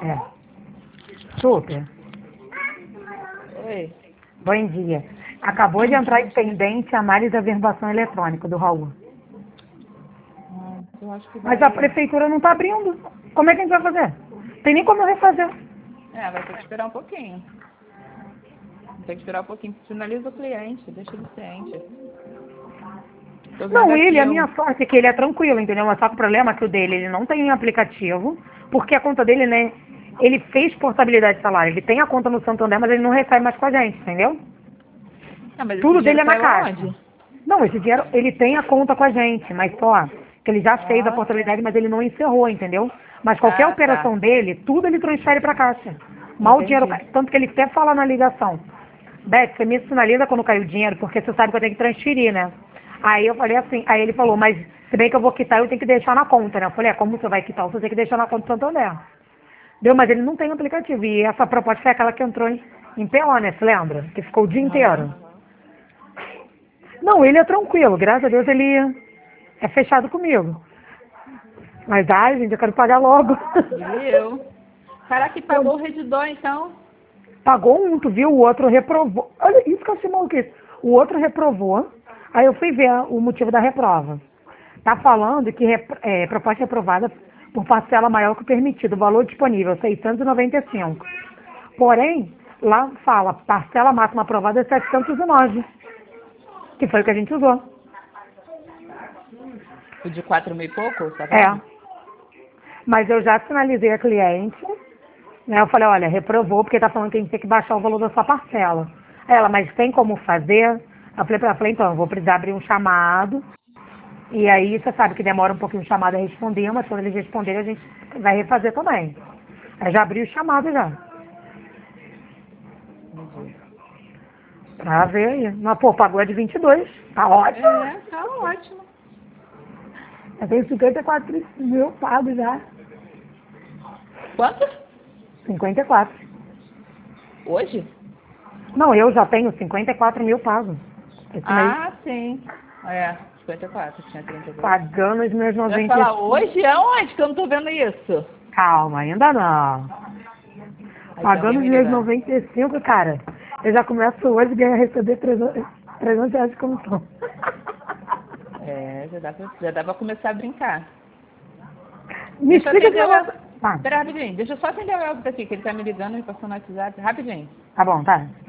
É. Super. Oi. Bom dia. Acabou de entrar em pendente a análise da averbação eletrônica do Raul. Eu acho que Mas vai... a prefeitura não está abrindo. Como é que a gente vai fazer? Tem nem como eu refazer. Vai ter que esperar um pouquinho. Tem que esperar um pouquinho. Finaliza o cliente, deixa ele ciente. Tô vendo Não, aqui ele, a minha sorte é que ele é tranquilo, entendeu? Mas só que o problema é que o dele, ele não tem aplicativo, porque a conta dele, né, ele fez portabilidade de salário, ele tem a conta no Santander, mas ele não recebe mais com a gente, entendeu? Mas esse Tudo dele dinheiro é na saiu caixa. aonde? Não, esse dinheiro, ele tem a conta com a gente, mas só que ele já fez a Ah, portabilidade, mas ele não encerrou, entendeu? Mas qualquer tá. operação dele, tudo ele transfere para a caixa. Mal o dinheiro, Entendi. tanto que ele até fala na ligação. Beth, você me sinaliza quando cai o dinheiro, porque você sabe que eu tenho que transferir, né? Aí eu falei assim, aí ele falou, mas se bem que eu vou quitar, eu tenho que deixar na conta, né? Eu falei, como você vai quitar? Você tem que deixar na conta do Santander. Deu, mas ele não tem aplicativo. E essa proposta foi aquela que entrou em PO, né? Você lembra? Que ficou o dia inteiro. Não, ele é tranquilo, graças a Deus ele é fechado comigo. Mas, ai, gente, eu quero pagar logo. E eu. Caraca, pagou o redidor, então? Pagou um, tu viu? O outro reprovou. Olha, isso que eu achei maluquice. O outro reprovou. Aí eu fui ver o motivo da reprova. Tá falando que proposta reprovada por parcela maior que o permitido. Valor disponível, 695. Porém, lá fala, parcela máxima aprovada é 709. Que foi o que a gente usou. O de 4 mil e pouco, tá É. vendo? Mas eu já sinalizei a cliente, né? Eu falei, olha, reprovou porque tá falando que a gente tem que baixar o valor da sua parcela. Aí ela, mas tem como fazer? Eu falei pra ela, então, eu vou precisar abrir um chamado. E aí você sabe que demora um pouquinho o chamado a responder, mas quando eles responderem a gente vai refazer também. Aí já abri o chamado já. Entendi. Pra ver aí. Mas, pô, pagou a de 22. Tá ótimo. Tá ótimo. Eu tenho 54 mil pagos já. Quanto? 54. Hoje? Não, eu já tenho 54 mil pagos. Esse mês. Sim. 54, tinha 32. Pagando os meus Eu ia falar, 95. hoje aonde que eu não tô vendo isso? Calma, ainda não. Aí tem alguém Pagando os me meus ligando. 95, cara. Eu já começo hoje a receber 300 reais de comissão. Já dá pra começar a brincar. Me Deixa eu explica esse atender o negócio. Elvis. Tá, Pera rapidinho, deixa eu só atender o Elvis aqui, que ele tá me ligando, me passou no WhatsApp. Rapidinho. tá bom, tá.